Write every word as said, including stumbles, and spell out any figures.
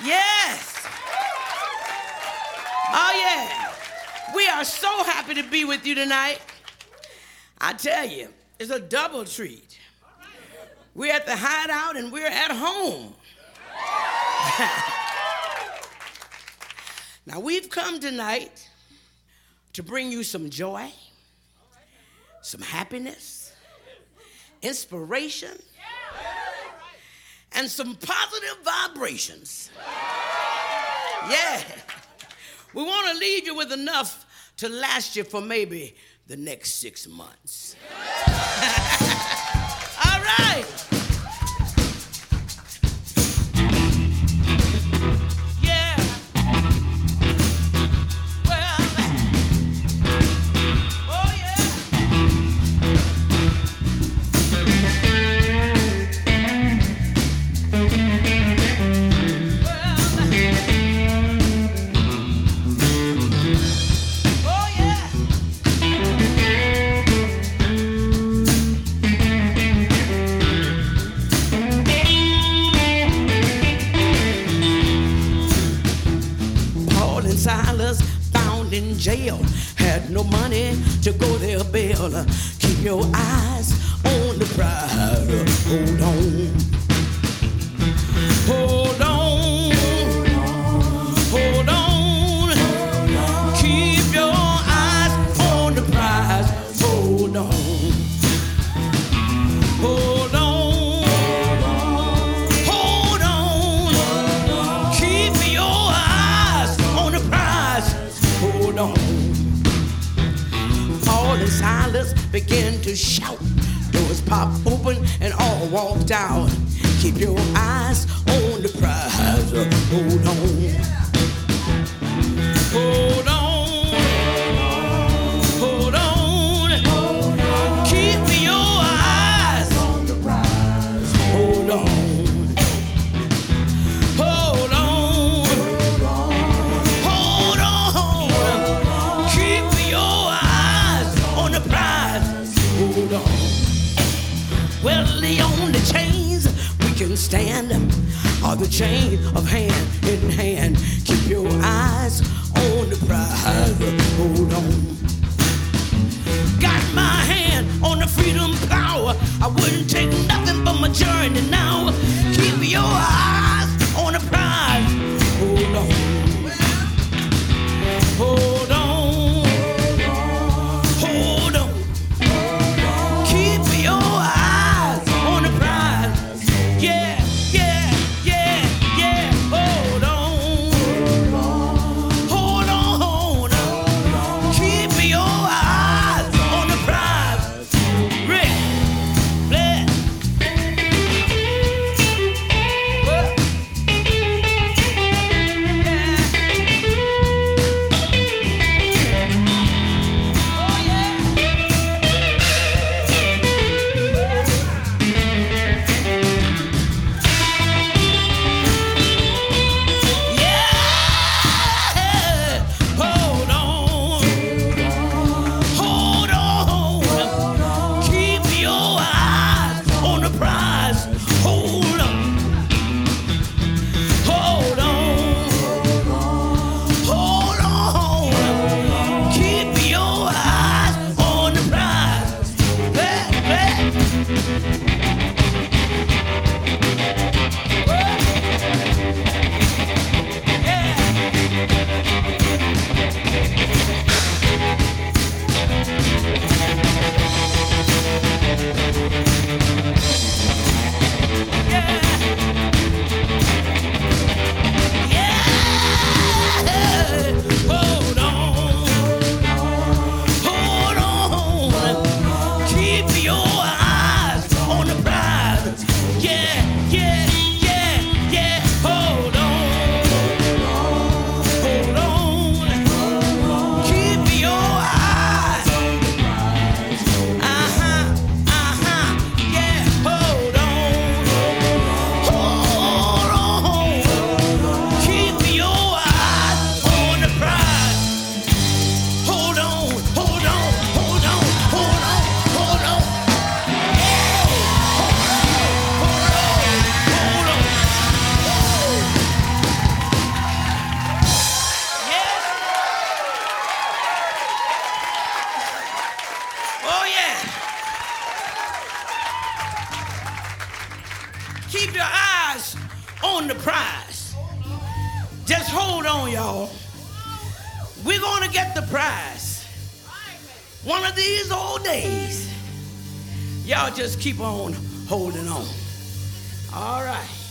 Yes. Oh, yeah. We are so happy to be with you tonight. I tell you, it's a double treat. We're at the Hideout and we're at home. Now, we've come tonight to bring you some joy, some happiness, inspiration, and some positive vibrations. Yeah. We want to leave you with enough to last you for maybe the next six months. All right. Yeah. Well, oh yeah. Silas found in jail, had no money to go their bail. Keep your eyes on the prize. Hold on, hold on, hold on. Keep your eyes on the prize. Hold on, hold on. Paul and Silas began to shout. Doors popped open and all walked out. Keep your eyes on the prize. Hold on. Hold on. Hold on. Keep your eyes on the prize. Hold on. Well, the only chains we can stand are the chain of hand in hand. Keep your eyes on the prize. Hold on. Got my hand on the freedom power. I wouldn't take nothing but my journey now. Keep your eyes on the prize. Hold on. Hold on. Hold on. Keep your eyes on the prize. Yeah, yeah, yeah, yeah. Hold on. Hold on, hold on. Keep your eyes on the prize. Rick, Blair. Oh, yeah. Keep your eyes on the prize. Just hold on, y'all. We're going to get the prize. One of these old days. Y'all just keep on holding on. All right.